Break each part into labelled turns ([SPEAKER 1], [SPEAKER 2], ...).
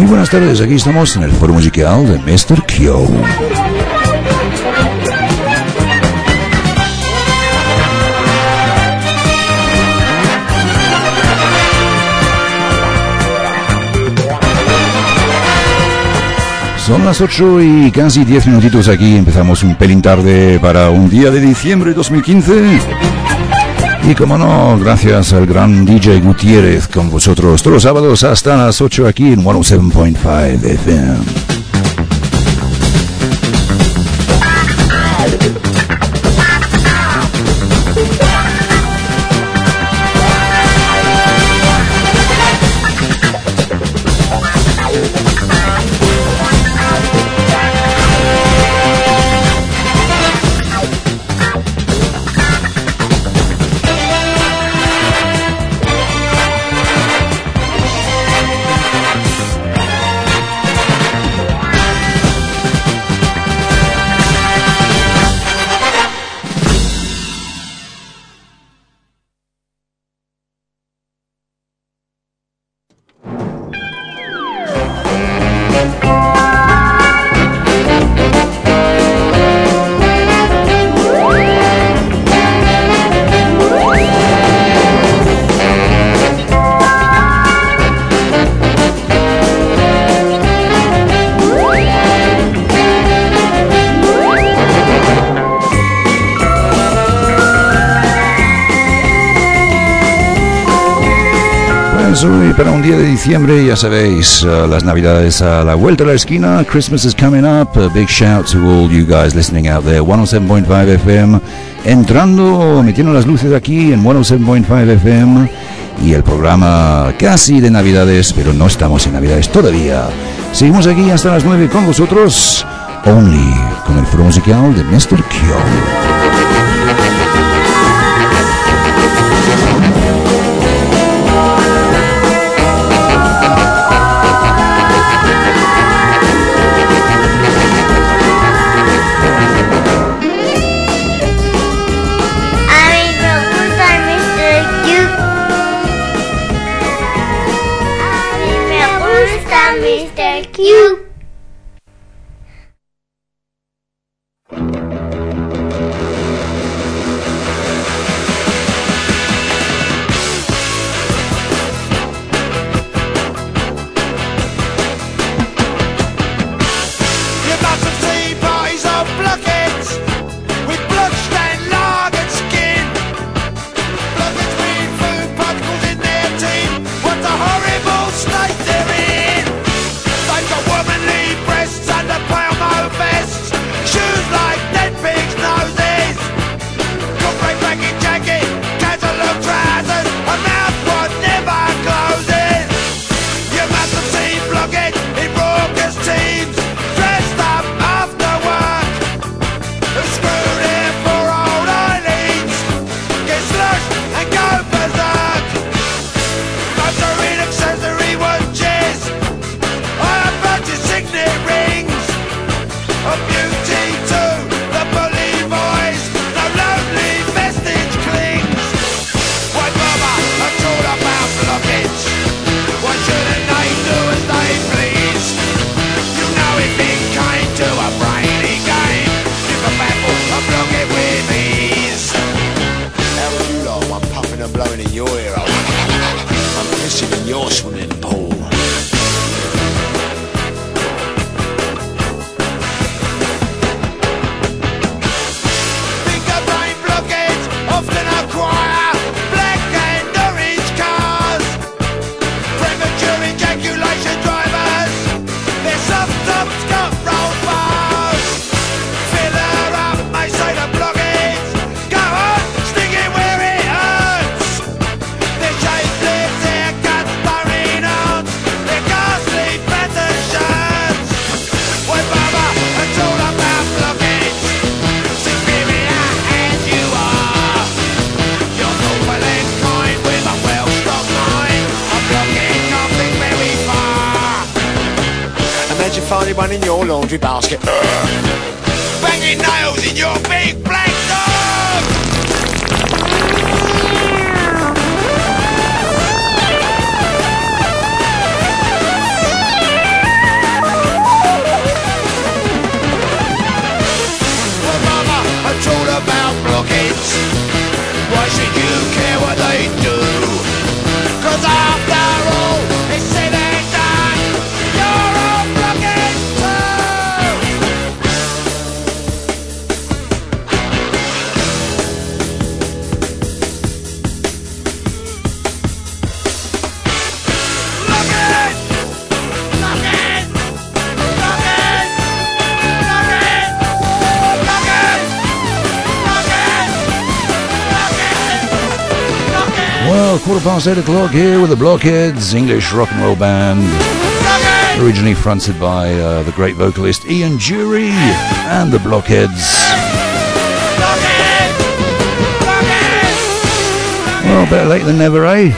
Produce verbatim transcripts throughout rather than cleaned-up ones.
[SPEAKER 1] Muy buenas tardes, aquí estamos en el foro musical de mister Kyo. Son las ocho y casi diez minutitos aquí, empezamos un pelín tarde para un día de diciembre de dos mil quince. Y como no, gracias al gran D J Gutiérrez con vosotros todos los sábados hasta las ocho aquí en ciento siete punto cinco F M. Hoy para un día de diciembre, ya sabéis, uh, las navidades a la vuelta de la esquina, Christmas is coming up, a big shout to all you guys listening out there, ciento siete punto cinco F M, entrando, metiendo las luces aquí en ciento siete punto cinco F M, y el programa casi de navidades, pero no estamos en navidades todavía. Seguimos aquí hasta las nueve con vosotros, Only, con el foro musical de mister Kyo.
[SPEAKER 2] You.
[SPEAKER 3] Find one in your laundry basket. Banging nails in your big black dog.
[SPEAKER 1] quarter past eight o'clock here with the Blockheads, English rock and roll band, originally fronted by uh, the great vocalist Ian Dury and the Blockheads. Well, better late than never, eh?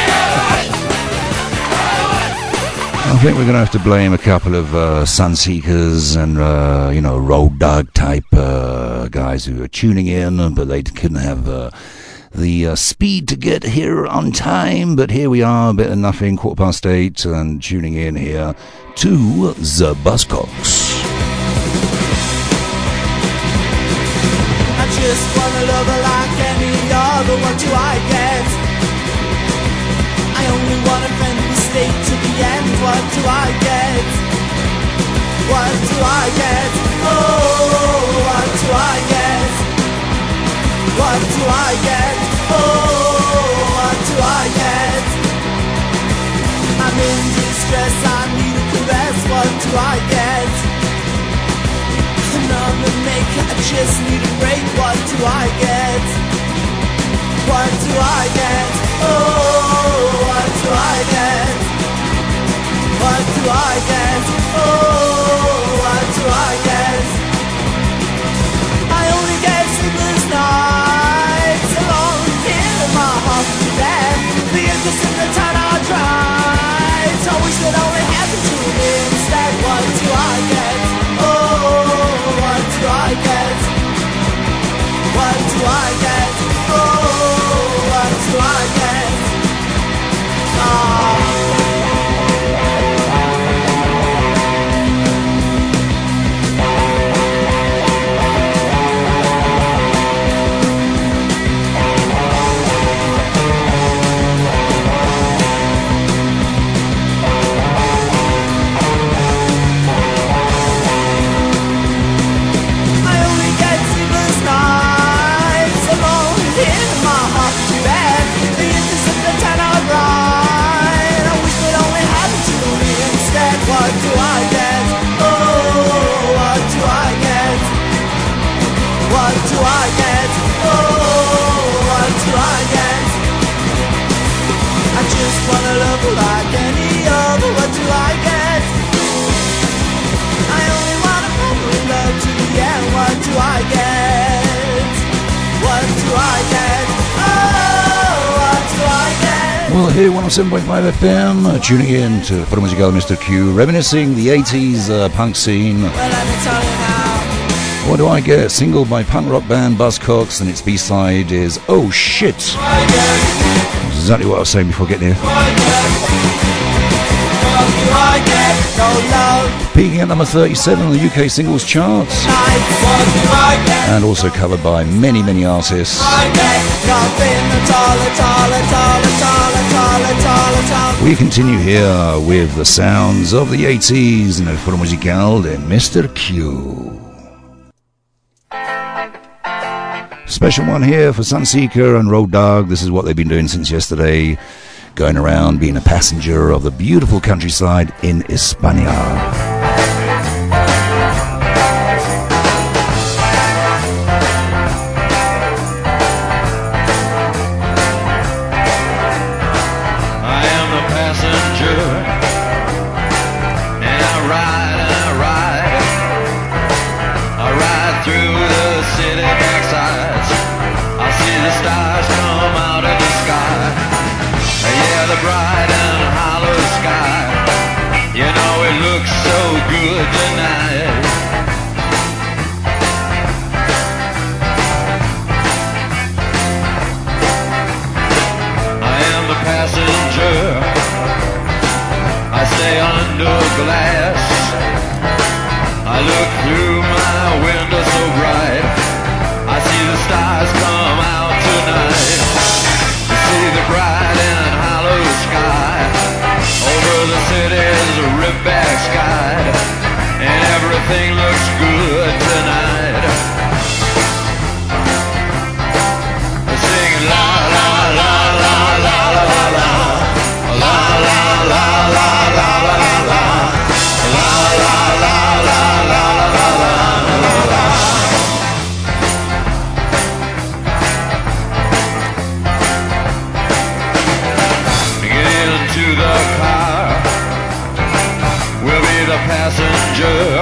[SPEAKER 1] I think we're going to have to blame a couple of uh, Sunseekers and, uh, you know, Road Dog type uh, guys who are tuning in, but they couldn't have uh, the uh, speed to get here on time. But here we are, a bit of nothing, quarter past eight, and tuning in here to the Buzzcocks.
[SPEAKER 2] I just want to love her like any other. What do I get? I only want a friend who stay to the end. What do I get? What do I get? Oh, what do I get? What do I get? Oh, what do I get? I'm in distress, I need a caress. What do I get? I'm a maker, I just need a break. What do I get? What do I get? Oh, what do I get? What do I get? Oh, what do I get? I only get sleepless nights alone in my hospital. The interest in the town I tried. I wish that only happened to me instead. What do I get? Oh, what do I get? What do I get? Oh, what do I get? Oh. What do I get? Oh, what do I get? What do I get? Oh, what do I get? I just wanna love like any other. What do I get? I only wanna family love to the end. What do I get? What do I get? Oh, what do I get?
[SPEAKER 1] Well, here one oh seven point five F M, uh, tuning in to Foro Musical Mister Q, reminiscing the eighties uh, punk scene.
[SPEAKER 2] Well, let me tell you now.
[SPEAKER 1] What do I get? Single by punk rock band Buzzcocks, and its B-side is Oh Shit. That's exactly what I was saying before getting here. Peaking at number thirty-seven on the U K singles charts, and also covered by many, many artists. We continue here with the sounds of the eighties in el Foro Musical de Mister Q. Special one here for Sunseeker and Road Dog. This is what they've been doing since yesterday, going around being a passenger of the beautiful countryside in España.
[SPEAKER 4] passenger.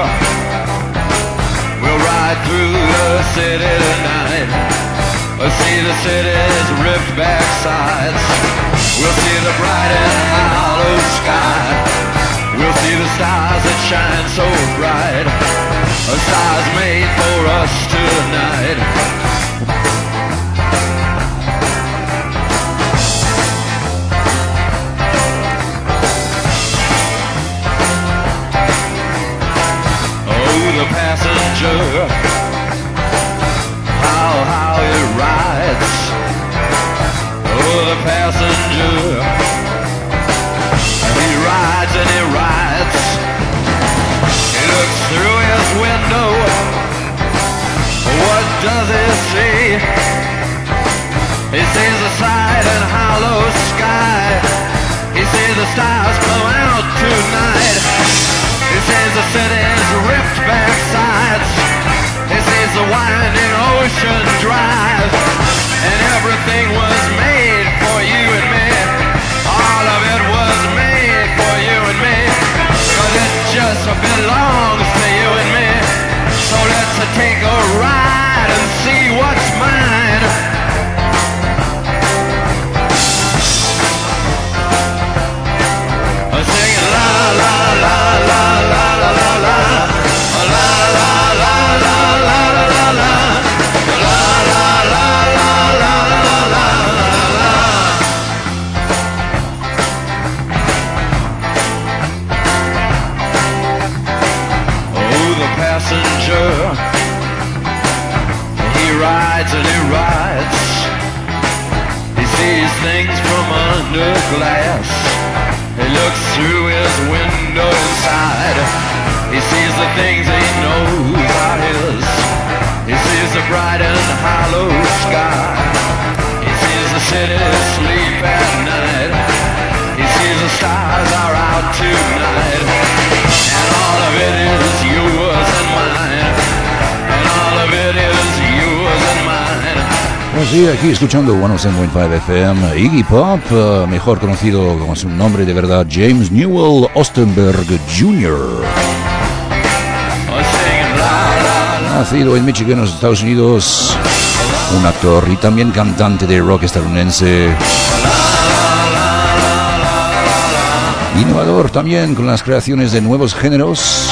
[SPEAKER 4] We'll ride through the city tonight. We'll see the city's ripped back sides. We'll see the bright and hollow sky. We'll see the stars that shine so bright. A stars made for us tonight. The passenger, how, how he rides. Oh, the passenger, he rides and he rides. He looks through his window. What does he see? He sees the side and hollow sky. He sees the stars come out tonight. He sees the city's ripped back sides. He sees the winding ocean drive. And everything was made for you and me. All of it was made for you and me. But it just belongs to you and me. So let's take a ride and see what's mine. Singing la la la la la la la la la la la la la la la la Oh, the passenger, he rides and he rides. He sees things from under glass. He looks through his window inside. He sees the things he knows are his. He sees the bright and hollow sky. He sees the city sleep at night. He sees the stars are out tonight. And all of it is yours and mine. And all of it is yours and mine.
[SPEAKER 1] Pues sí, aquí escuchando ciento siete punto cinco F M, Iggy Pop, uh, mejor conocido como su nombre de verdad, James Newell Ostenberg junior Nacido en Michigan, los Estados Unidos, un actor y también cantante de rock estadounidense. Innovador también con las creaciones de nuevos géneros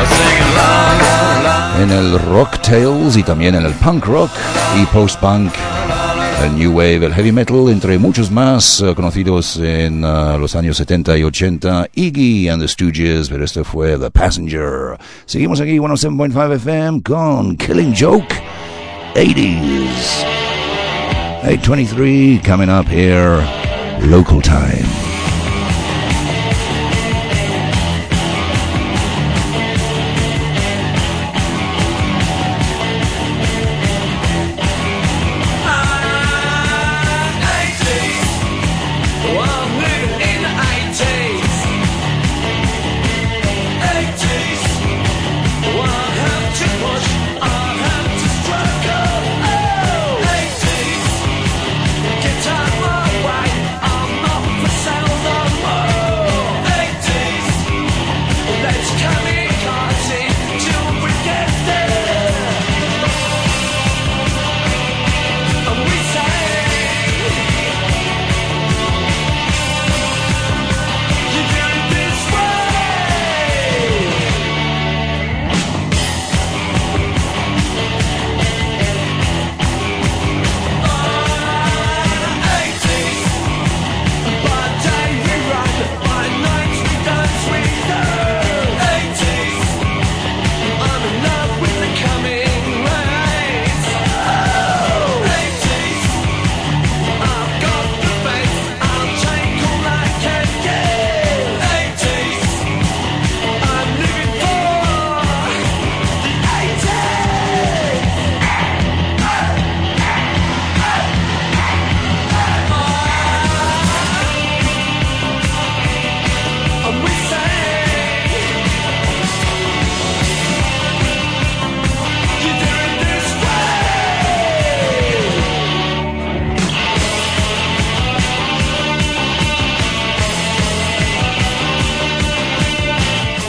[SPEAKER 1] en el rock tales y también en el punk rock y post-punk, el new wave, el heavy metal, entre muchos más uh, conocidos en uh, los años setenta y ochenta, Iggy and the Stooges, pero este fue The Passenger. Seguimos aquí, ciento siete punto cinco F M con Killing Joke, eighties. eight twenty-three coming up here, local time.
[SPEAKER 5] Guitar, my way, I'm not for sale.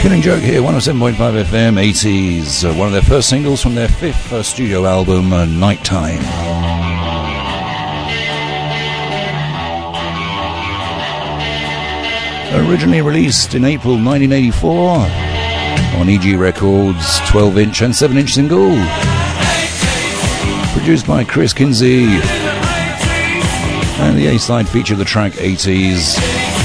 [SPEAKER 1] Killing Joke here, one oh seven point five F M, eighties. Uh, one of their first singles from their fifth uh, studio album, uh, Nighttime. Originally released in April nineteen eighty-four on E G Records, twelve inch and seven inch single. Produced by Chris Kinsey. And the A-side featured the track eighties.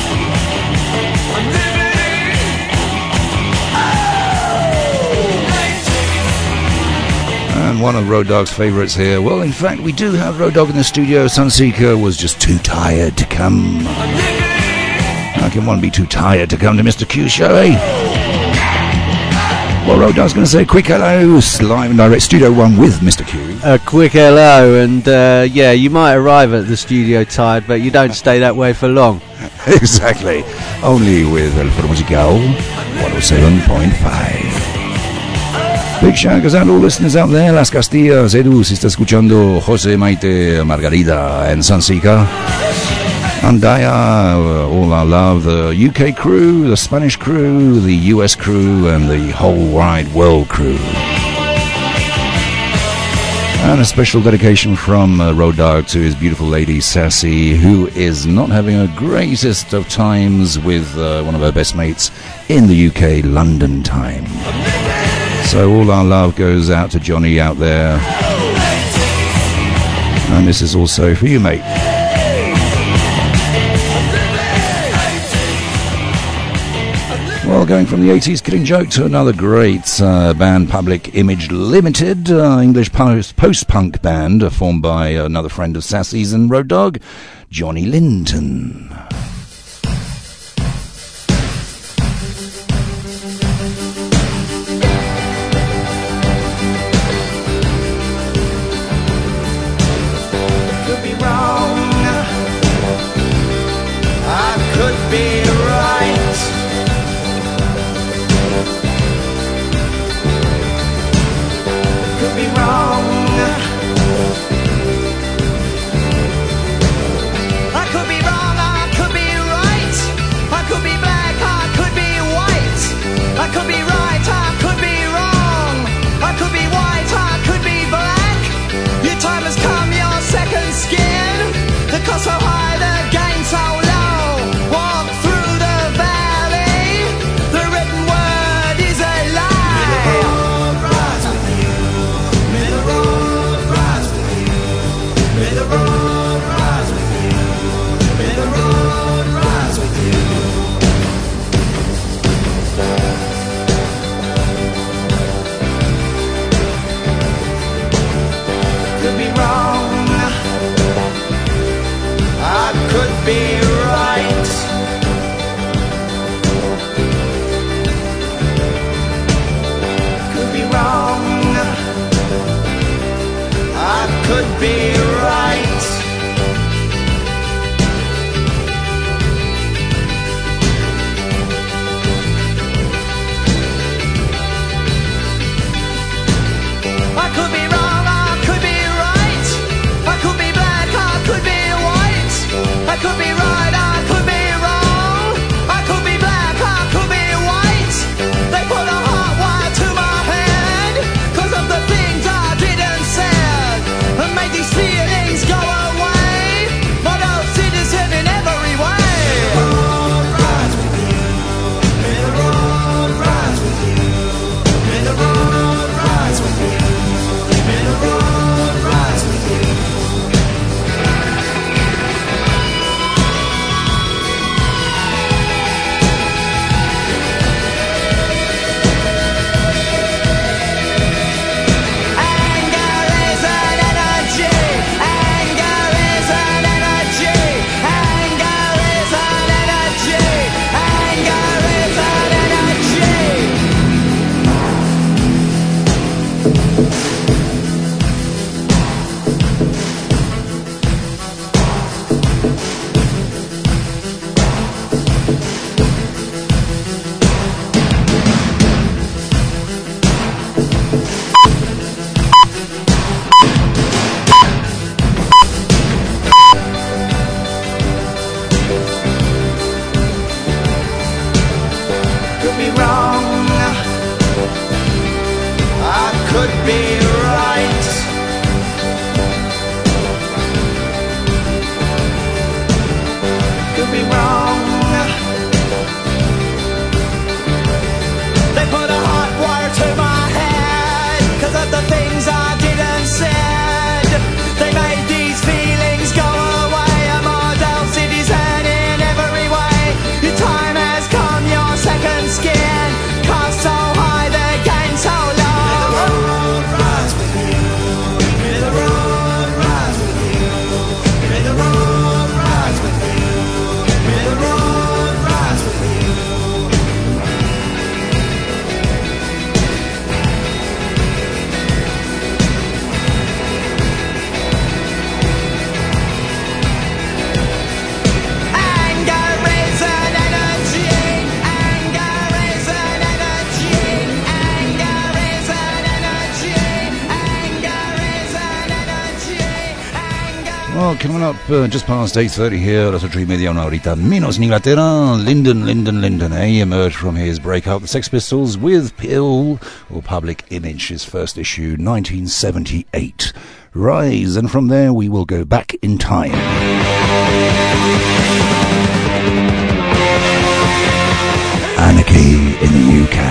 [SPEAKER 1] And one of Road Dogg's favourites here. Well, in fact, we do have Road Dogg in the studio. Sunseeker was just too tired to come. How can one be too tired to come to Mister Q's show, eh? Well, Road Dogg's going to say a quick hello. Live and direct, Studio One with Mister Q.
[SPEAKER 5] A quick hello, and uh, yeah, you might arrive at the studio tired, but you don't stay that way for long.
[SPEAKER 1] Exactly. Only with El Foro Musical, one oh seven point five. Big shout goes out to all listeners out there. Las Castillas, Edu, si está escuchando, Jose, Maite, Margarita, and Sunseeker. Andaya, uh, all our love, the U K crew, the Spanish crew, the U S crew, and the whole wide world crew. And a special dedication from uh, Road Dogg to his beautiful lady, Sassy, who is not having a greatest of times with uh, one of her best mates in the U K, London time. So all our love goes out to Johnny out there. And this is also for you, mate. Well, going from the eighties Killing Joke to another great uh, band, Public Image Limited, uh, English post- post-punk band uh, formed by another friend of Sassy's and Road Dogg, Johnny Linton.
[SPEAKER 2] Could be wrong, I could be right. Could be wrong, I could be wrong, I could be right. Could be wrong. They put a hot wire to my head 'cause of the things I did and said. They made these feelings go away. A model citizen in every way. Your time has come, your second skin cost so high, the gain so low. May the road rise with you. May the road rise with you. May the road rise with you. May the road rise with you. Anger is an energy. Anger is an energy. Anger is an energy. Anger is an energy. Anger.
[SPEAKER 1] Well, coming up uh, just past eight thirty here, las ocho y media, una horita menos en Inglaterra. Lyndon, Lyndon, Lyndon, eh? Emerged from his breakout, the Sex Pistols, with Pill, or Public Image, his first issue, nineteen seventy-eight. Rise, and from there we will go back in time. Anarchy in the U K.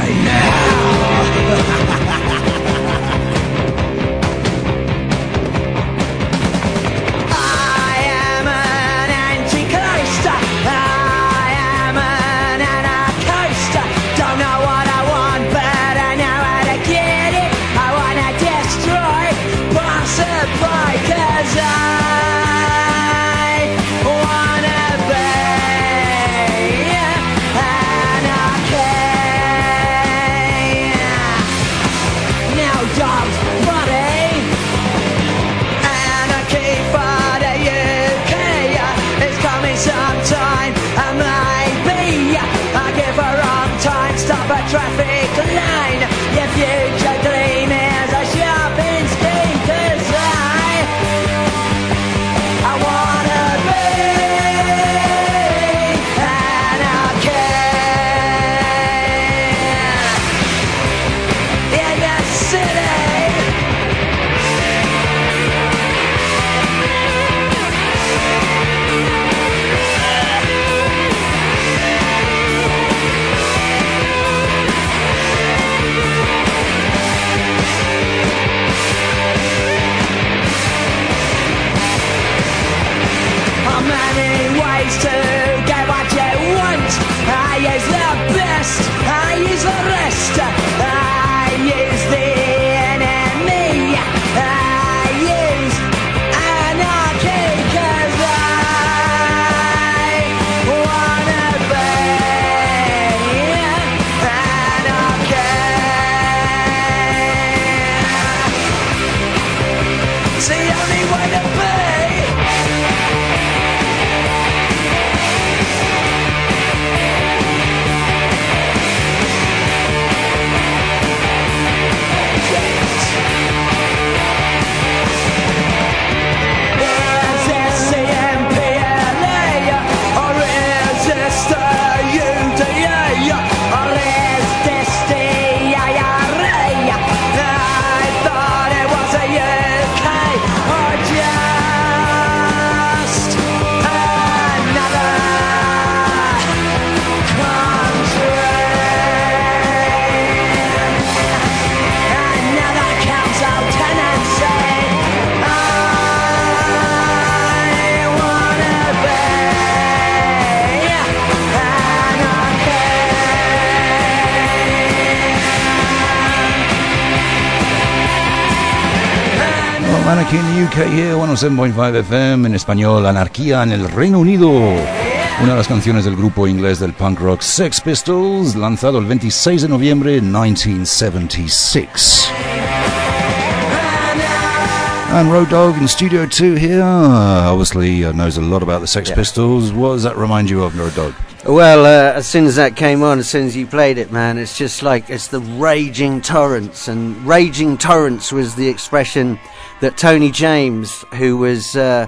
[SPEAKER 2] I am an anti-coaster. I am an anarchoaster. Don't know what I want, but I know how to get it. I wanna destroy passerby, 'cause I wanna be anarchy. Now dogs, buddy. Anarchy for the U K. It's coming sometime, and maybe I'll give a wrong time. Stop a traffic line. Your future gleam is a shopping scheme, 'cause I I wanna be anarchy in the city. Many ways to get what you want. I use the best, I use the rest. I use the enemy. I use anarchy, 'cause I wanna be anarchy. It's the only way to be. Resist the M P L A, or resist the U D A, or resist the I R A. I thought it was a U K, or just another country. Another council tenancy. I wanna be anarchy.
[SPEAKER 1] Well, Anarchy in the U K here, one oh seven point five F M, en español, Anarquía en el Reino Unido. Una de las canciones del grupo inglés del punk rock Sex Pistols, lanzado el veintiséis de noviembre de nineteen seventy-six. And Road Dogg in Studio two here, uh, obviously uh, knows a lot about the Sex
[SPEAKER 5] Yeah.
[SPEAKER 1] Pistols. What does that remind you of, Road Dogg?
[SPEAKER 5] Well, uh, as soon as that came on, as soon as you played it, man, it's just like, it's the raging torrents. And raging torrents was the expression that Tony James, who was uh,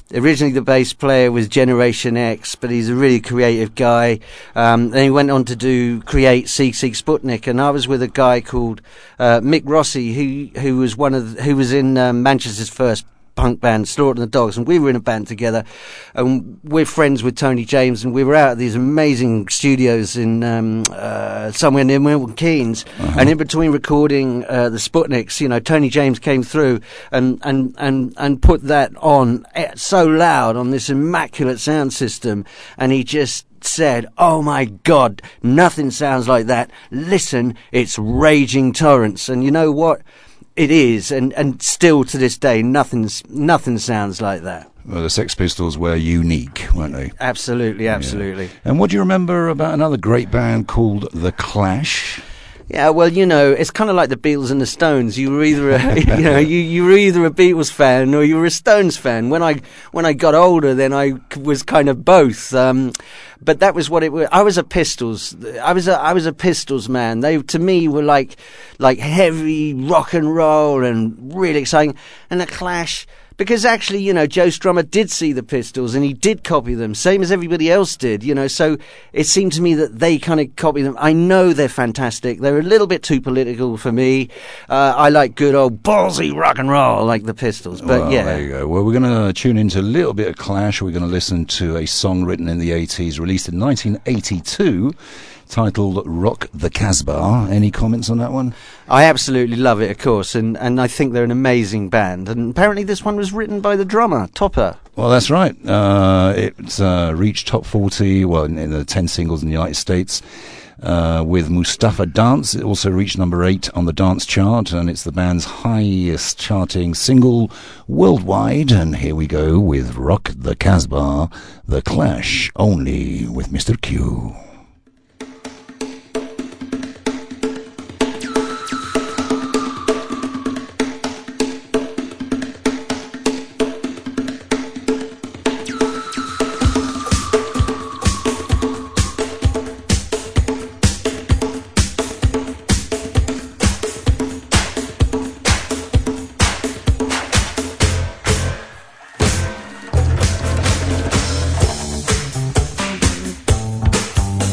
[SPEAKER 5] Originally, the bass player was Generation X, but he's a really creative guy. Um, then he went on to do create Sigue Sigue Sputnik, and I was with a guy called uh, Mick Rossi, who who was one of the, who was in um, Manchester's first punk band, Slaughter and the Dogs, and we were in a band together, and we're friends with Tony James, and we were out at these amazing studios in um, uh, somewhere near Milton Keynes, uh-huh. and in between recording uh, the Sputniks, you know, Tony James came through and and and and put that on so loud on this immaculate sound system, and he just said, "Oh my God, nothing sounds like that. Listen, it's Raging Torrents." And you know what? It is, and, and still to this day, nothing's nothing sounds like that.
[SPEAKER 1] Well, the Sex Pistols were unique, weren't they?
[SPEAKER 5] Absolutely, absolutely.
[SPEAKER 1] Yeah. And what do you remember about another great band called The Clash?
[SPEAKER 5] Yeah, well, you know, it's kind of like the Beatles and the Stones. You were either, a, you know, you you were either a Beatles fan or you were a Stones fan. When I when I got older, then I was kind of both. Um, but that was what it was. I was a Pistols. I was a I was a Pistols man. They to me were like like heavy rock and roll and really exciting. And the Clash. Because actually, you know, Joe Strummer did see the Pistols and he did copy them, same as everybody else did, you know, so it seemed to me that they kind of copied them. I know they're fantastic. They're a little bit too political for me. Uh, I like good old ballsy rock and roll like the Pistols, but
[SPEAKER 1] well,
[SPEAKER 5] yeah.
[SPEAKER 1] There you go. Well, we're going to tune into a little bit of Clash. We're going to listen to a song written in the eighties, released in nineteen eighty-two, titled Rock the Casbah. Any comments on that one?
[SPEAKER 5] I absolutely love it, of course, and, and I think they're an amazing band. And apparently this one was written by the drummer, Topper.
[SPEAKER 1] Well, that's right. Uh, it uh, reached top forty, well, in, in the ten singles in the United States, uh, with Mustafa Dance. It also reached number eight on the dance chart, and it's the band's highest charting single worldwide. And here we go with Rock the Casbah, The Clash, only with Mister Q.
[SPEAKER 2] Rock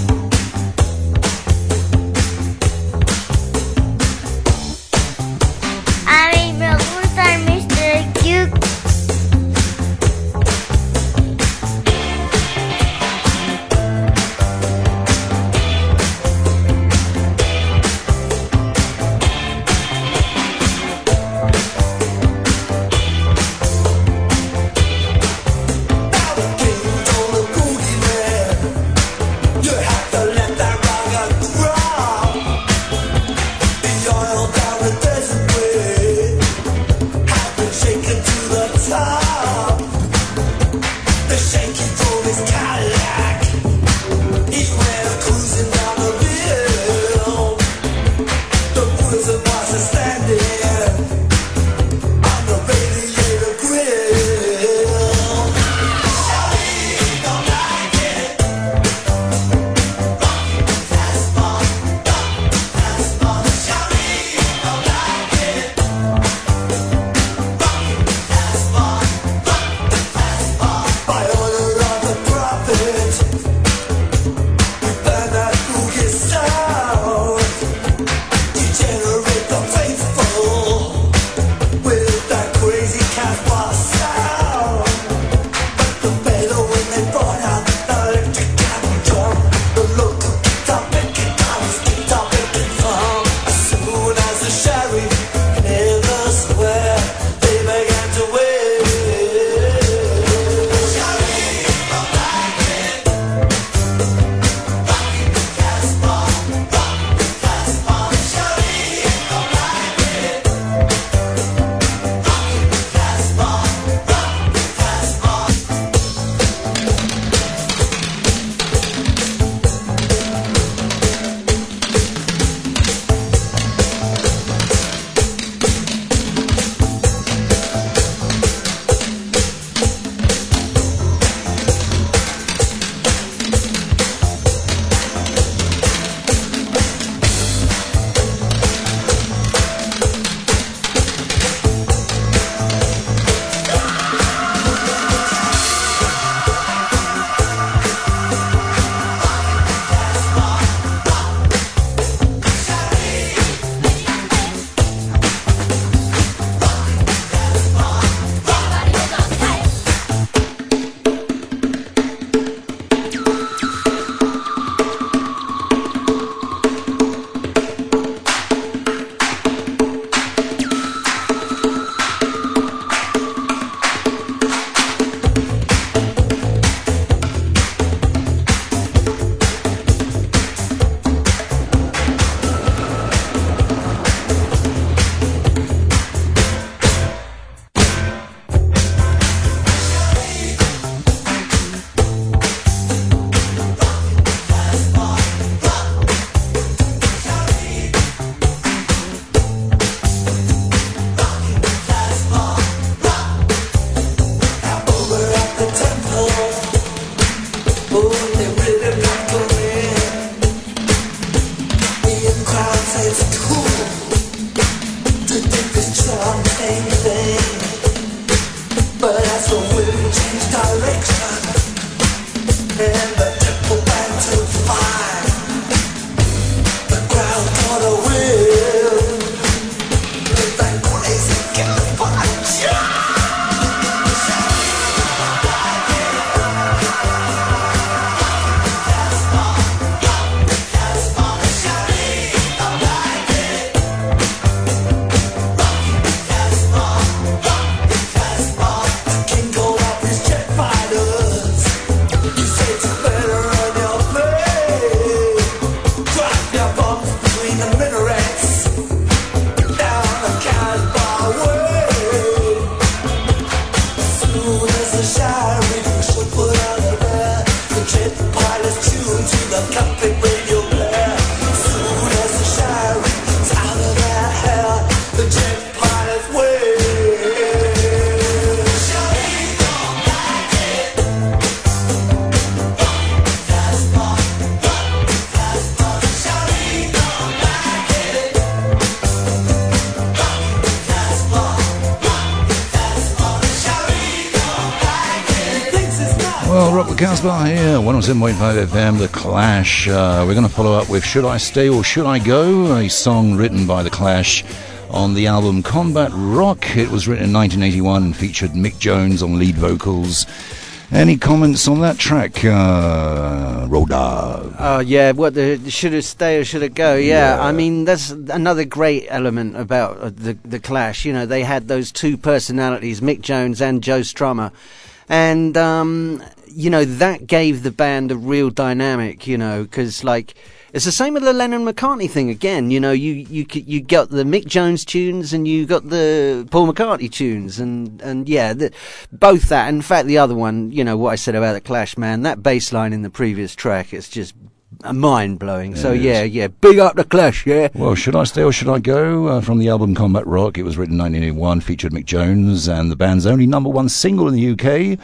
[SPEAKER 1] Casbah here, one oh seven point five F M, The Clash. Uh, we're going to follow up with Should I Stay or Should I Go? A song written by The Clash on the album Combat Rock. It was written in nineteen eighty-one and featured Mick Jones on lead vocals. Any comments on that track, uh, Road Dog?
[SPEAKER 5] Oh, yeah, what, the, should it stay or should it go? Yeah,
[SPEAKER 1] Yeah.
[SPEAKER 5] I mean, that's another great element about uh, the, the Clash. You know, they had those two personalities, Mick Jones and Joe Strummer. And, um, you know, that gave the band a real dynamic, you know, because, like, it's the same with the Lennon-McCartney thing again. You know, you, you you got the Mick Jones tunes and you got the Paul McCartney tunes. And, and yeah, the, both that. In fact, the other one, you know, what I said about the Clash, man, that bass line in the previous track, it's just mind-blowing. So,
[SPEAKER 1] It is.
[SPEAKER 5] yeah, yeah, big up the Clash, yeah.
[SPEAKER 1] Well, Should I Stay or Should I Go? Uh, from the album Combat Rock. It was written in nineteen eighty-one, featured Mick Jones, and the band's only number one single in the U K.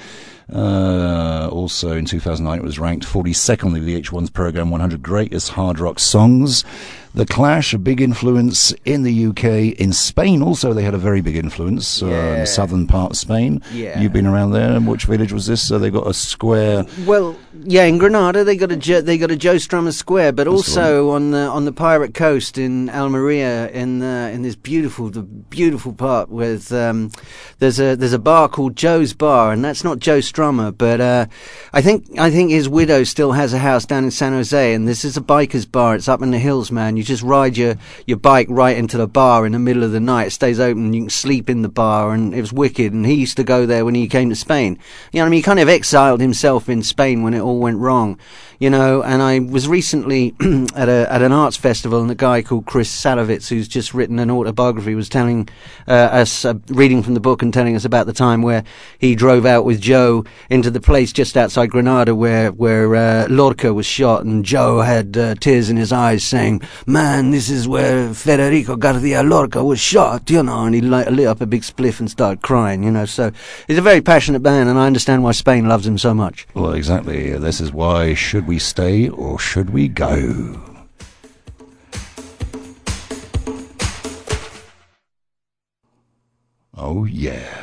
[SPEAKER 1] Uh, also in two thousand nine, it was ranked forty-second on the V H one's programme one hundred Greatest Hard Rock Songs. The Clash, a big influence in the U K. In Spain also, they had a very big influence, uh, in
[SPEAKER 5] Yeah.
[SPEAKER 1] the southern part of Spain.
[SPEAKER 5] Yeah.
[SPEAKER 1] You've been around there. Which village was this? So they got a square...
[SPEAKER 5] Well, yeah, in Granada they got a jo- they got a Joe Strummer Square, but
[SPEAKER 1] That's the
[SPEAKER 5] also on the on the Pirate Coast in Almeria, in uh, in this beautiful the beautiful part with um, there's a there's a bar called Joe's Bar, and that's not Joe Strummer, but uh, I think I think his widow still has a house down in San Jose, and this is a bikers bar. It's up in the hills, man. You just ride your your bike right into the bar in the middle of the night. It stays open. You can sleep in the bar, and it was wicked. And he used to go there when he came to Spain. You know what I mean? He kind of exiled himself in Spain when it all went wrong, you know. And I was recently at a at an arts festival, and a guy called Chris Salovitz, who's just written an autobiography, was telling uh, us, uh, reading from the book and telling us about the time where he drove out with Joe into the place just outside Granada where where uh, Lorca was shot, and Joe had uh, tears in his eyes, saying, "Man, this is where Federico Garcia Lorca was shot," you know. And he lit, lit up a big spliff and started crying, you know. So he's a very passionate band, and I understand why Spain loves him so much.
[SPEAKER 1] Well, exactly. This is why Should We Stay or Should We Go? Oh, yeah.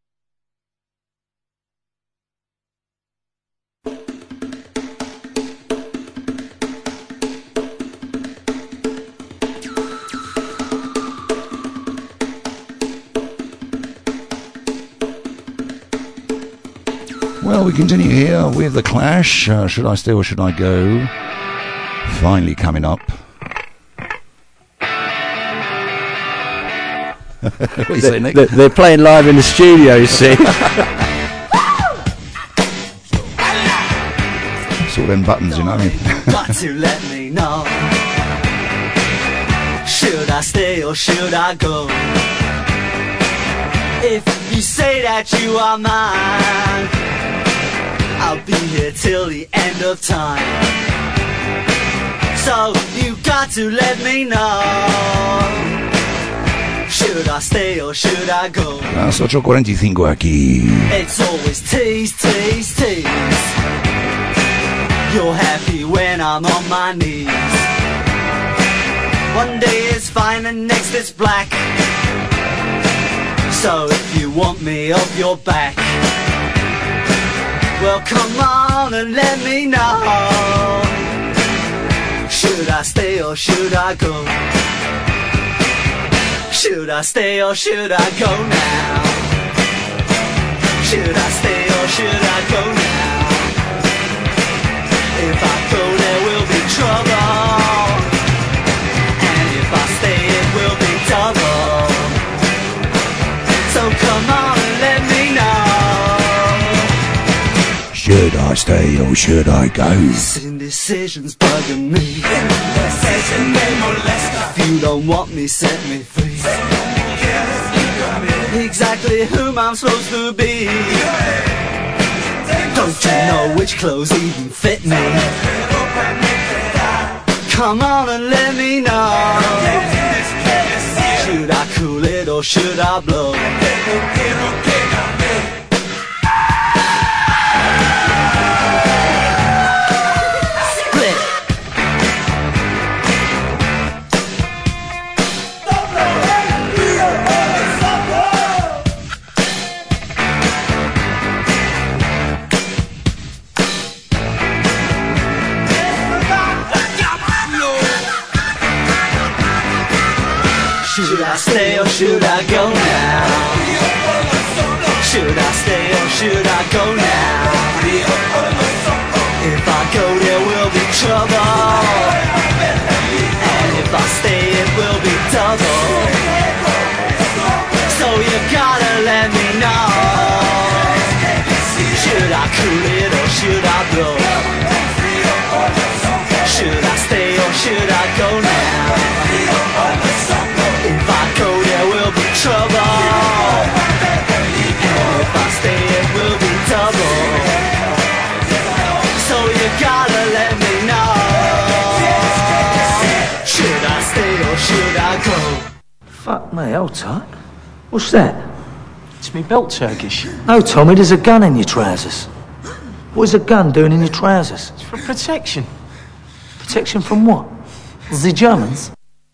[SPEAKER 1] Well, we continue here with The Clash. Uh, should I Stay or Should I Go? Finally coming up. What do you say, Nick?
[SPEAKER 5] They're, they're playing live in the studio, you see.
[SPEAKER 1] It's all them buttons, you know what I mean?
[SPEAKER 2] Got to let me know. Should I stay or should I go? If you say that you are mine, I'll be here till the end of time. So you got to let me know. Should I stay or should I go?
[SPEAKER 1] Las ocho cuarenta y cinco aquí.
[SPEAKER 2] It's always tease, tease, tease. You're happy when I'm on my knees. One day it's fine and next it's black. So if you want me off your back, well come on and let me know. Should I stay or should I go? Should I stay or should I go now? Should I stay or should I go now? If I go there will be trouble, and if I stay it will be double. So come on and let me know.
[SPEAKER 1] Should I stay or should I go?
[SPEAKER 2] This indecision's bugging me. If you don't want me, set me free. Exactly whom I'm supposed to be. Don't you know which clothes even fit me? Come on and let me know. Should I cool it or should I blow? Should I stay or should I go now? Should I stay or should I go now? If I go there will be trouble, and if I stay it will be double. So you gotta let me know. Should I cool it or should I blow? Should I stay or should I go now? If I go there will be trouble, and if I stay it will be double. So you gotta let me know. Should I stay or should I go?
[SPEAKER 6] Fuck me, hold tight. What's that?
[SPEAKER 7] It's me belt Turkish.
[SPEAKER 6] No, Tommy, there's a gun in your trousers. What is a gun doing in your trousers?
[SPEAKER 7] It's for protection.
[SPEAKER 6] Protection from what? The Germans?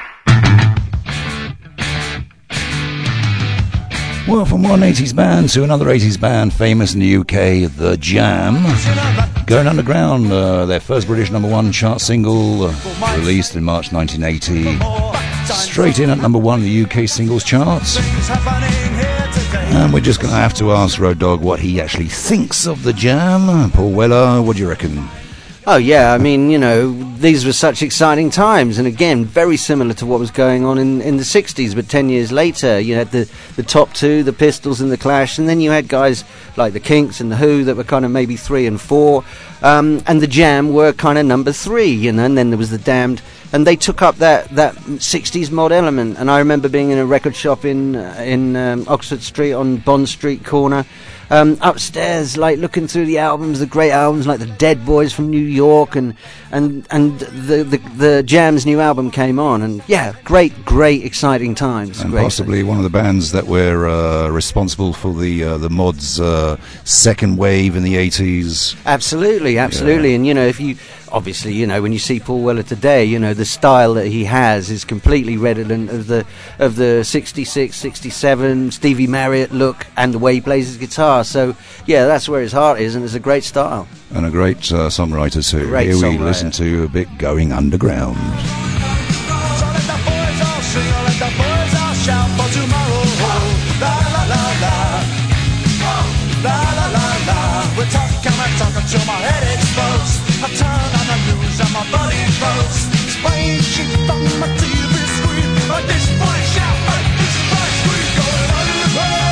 [SPEAKER 1] Well, from one eighties band to another eighties band famous in the U K, The Jam. Going Underground, uh, their first British number one chart single, uh, released in March nineteen eighty. Straight in at number one in the U K singles charts. And we're just going to have to ask Road Dogg what he actually thinks of The Jam. Paul Weller, what do you reckon?
[SPEAKER 5] Oh, yeah, I mean, you know, these were such exciting times. And again, very similar to what was going on in, in the sixties. But ten years later, you had the, the top two, the Pistols and the Clash. And then you had guys like the Kinks and the Who that were kind of maybe three and four. Um, and the Jam were kind of number three, you know. And then there was the Damned. And they took up that, that sixties mod element. And I remember being in a record shop in, uh, in um, Oxford Street on Bond Street corner. Um, upstairs, like looking through the albums, the great albums like the Dead Boys from New York, and and and the the, the Jam's new album came on, and yeah, great, great, exciting times.
[SPEAKER 1] And
[SPEAKER 5] great
[SPEAKER 1] possibly
[SPEAKER 5] thing.
[SPEAKER 1] one of the bands that were uh, responsible for the uh, the mods uh, second wave in the eighties.
[SPEAKER 5] Absolutely, absolutely, yeah. And you know, if you obviously, you know, when you see Paul Weller today, you know, the style that he has is completely redolent of the of the sixty-six, sixty-seven Stevie Marriott look and the way he plays his guitar. So, yeah, that's where his heart is, and it's a great style.
[SPEAKER 1] And a great uh, songwriter, too.
[SPEAKER 5] Great
[SPEAKER 1] Here we
[SPEAKER 5] songwriter.
[SPEAKER 1] listen to a bit Going Underground.
[SPEAKER 2] So let the boys all sing, let the boys all shout for tomorrow. La la la la, la la la la. We're talking, I'm talking till my head explodes. I turn on the news and my body floats. Spraying shit on my T V screen. But this boy shout, but this boy scream. Going underground.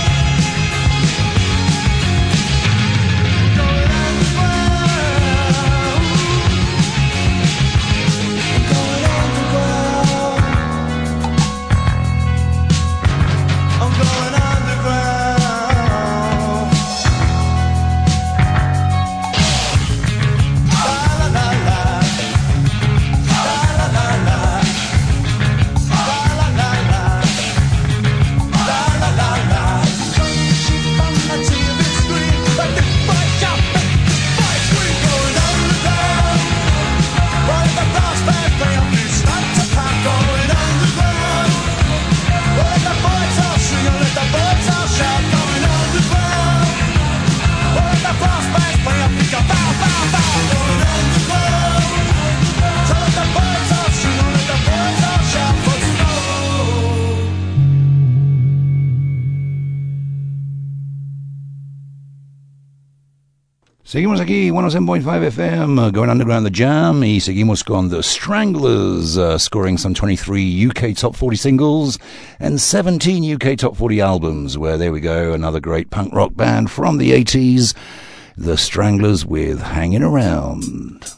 [SPEAKER 1] Seguimos aquí, one oh seven point five F M, uh, Going Underground, The Jam, y seguimos con The Stranglers, uh, scoring some twenty-three U K top forty singles and seventeen U K top forty albums, where there we go, another great punk rock band from the eighties, The Stranglers with Hanging Around.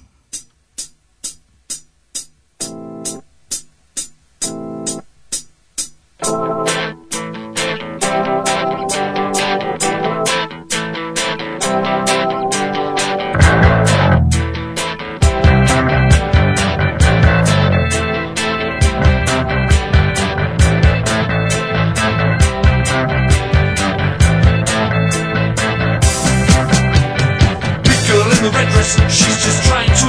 [SPEAKER 2] She's just trying to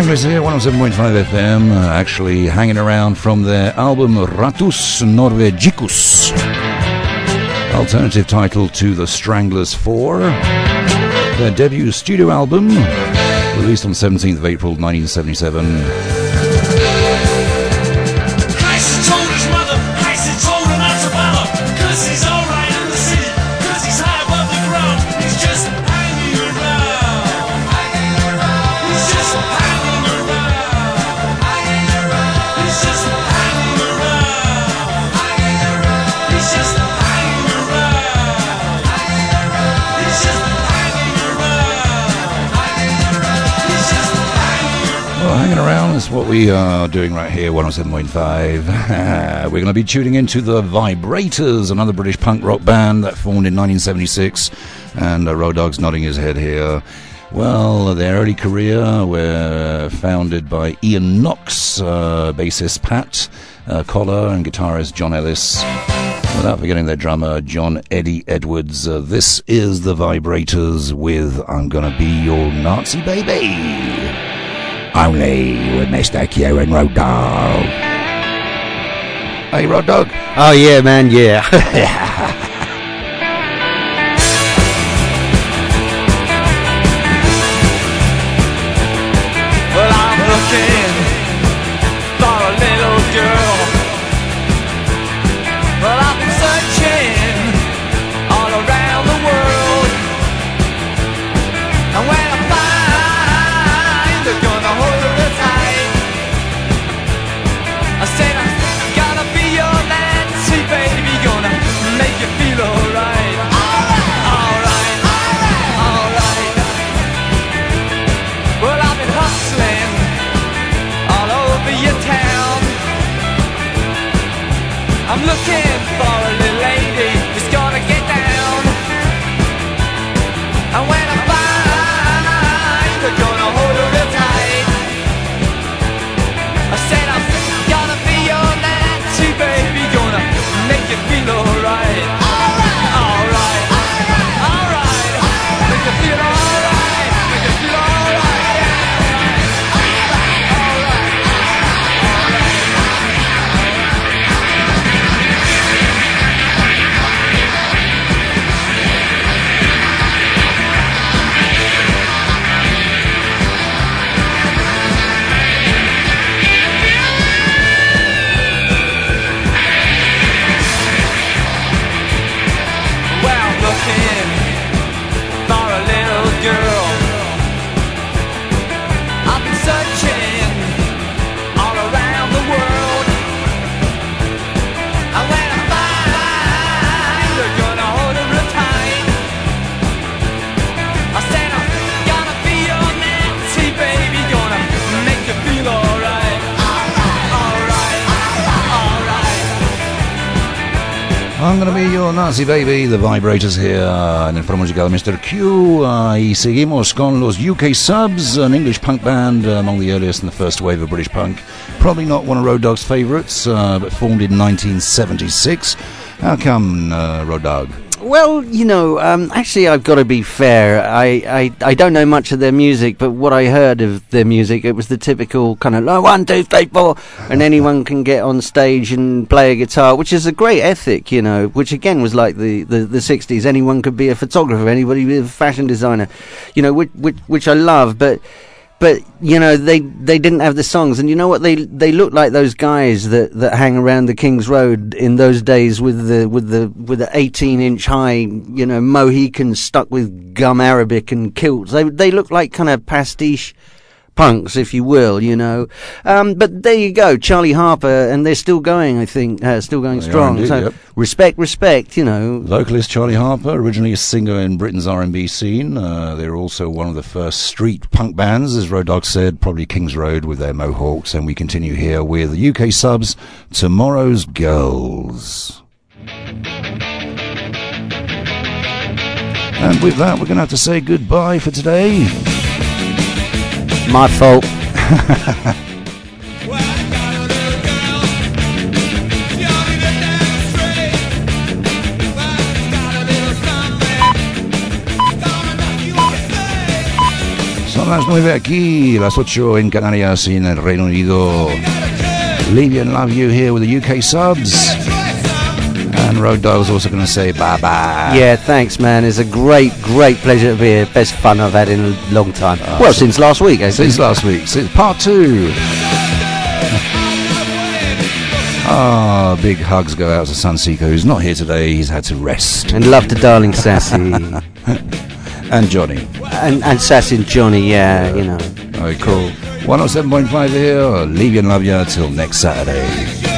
[SPEAKER 1] Timeless here, one oh seven point five F M, uh, actually hanging around from their album Ratus Norvegicus, alternative title to The Stranglers four, their debut studio album, released on seventeenth of April nineteen seventy-seven. Hanging around is what we are doing right here, one oh seven point five. We're going to be tuning into the Vibrators, another British punk rock band that formed in nineteen seventy-six. And uh, Road Dogg's nodding his head here. Well, their early career were founded by Ian Knox, uh, bassist Pat uh, Collar, and guitarist John Ellis. Without forgetting their drummer, John Eddie Edwards. Uh, this is the Vibrators with I'm Gonna Be Your Nazi Baby. Only with Mister Q and Road Dogg. Hey, Road Dogg.
[SPEAKER 5] Oh, yeah, man, yeah.
[SPEAKER 2] Well, I'm looking for a little girl. Well, I've been searching all around the world. And when I find her, gonna hold her tight. I said I'm gonna be your Nancy, baby, gonna make you feel alright. Alright, alright, alright. Well, I've been hustling all over your town. I'm looking for a little lady who's gonna get down. And when I find her, gonna hold her real tight. I said I'm gonna be your Nancy, baby, gonna make you feel alright. Alright, alright, alright, alright. Make you feel alright, make you feel alright, yeah, alright, alright, well, I'm looking for a little girl. I've been searching all around the world. And when I find her, gonna hold her real tight. I said I'm gonna be your Nancy, baby, gonna make you feel alright. Alright, alright.
[SPEAKER 1] I'm gonna be your Nazi baby, the Vibrators here, en el foro musical de mister Q, uh, y seguimos con los U K Subs, an English punk band uh, among the earliest in the first wave of British punk. Probably not one of Road Dogg's favourites, uh, but formed in nineteen seventy-six. How come, uh, Road Dogg?
[SPEAKER 5] Well, you know, um, actually, I've got to be fair. I, I, I don't know much of their music, but what I heard of their music, it was the typical kind of like, one, two, three, four, and anyone can get on stage and play a guitar, which is a great ethic, you know, which again was like the, the, the sixties. Anyone could be a photographer, anybody be a fashion designer, you know, which, which, which I love, but... But you know, they they didn't have the songs, and you know what, they they look like those guys that, that hang around the King's Road in those days with the with the with the eighteen inch high, you know, Mohicans stuck with gum arabic and kilts. They they look like kind of pastiche punks, if you will, you know. Um, but there you go, Charlie Harper, and they're still going, I think, uh, still going
[SPEAKER 1] They are
[SPEAKER 5] strong.
[SPEAKER 1] indeed,
[SPEAKER 5] so
[SPEAKER 1] yep.
[SPEAKER 5] respect, respect, you know.
[SPEAKER 1] Vocalist Charlie Harper, originally a singer in Britain's R and B scene. Uh, they're also one of the first street punk bands, as Road Dogg said, probably King's Road with their Mohawks. And we continue here with the U K Subs, Tomorrow's Girls. And with that, we're going to have to say goodbye for today.
[SPEAKER 5] My fault.
[SPEAKER 1] Son las nueve aquí, las ocho en Canarias y en el Reino Unido. Levy and Love You here with the U K subs. And Road Dial's also going to say bye-bye.
[SPEAKER 5] Yeah, thanks, man. It's a great, great pleasure to be here. Best fun I've had in a long time.
[SPEAKER 1] Oh,
[SPEAKER 5] well,
[SPEAKER 1] so
[SPEAKER 5] since last week, I
[SPEAKER 1] Since
[SPEAKER 5] think.
[SPEAKER 1] last week. Since part two. Ah, big hugs go out to Sunseeker, who's not here today. He's had to rest.
[SPEAKER 5] And love to Darling Sassy.
[SPEAKER 1] And Johnny.
[SPEAKER 5] and, and Sassy and Johnny, yeah, you know.
[SPEAKER 1] Okay, cool. one oh seven point five here. Leave you and love you till next Saturday.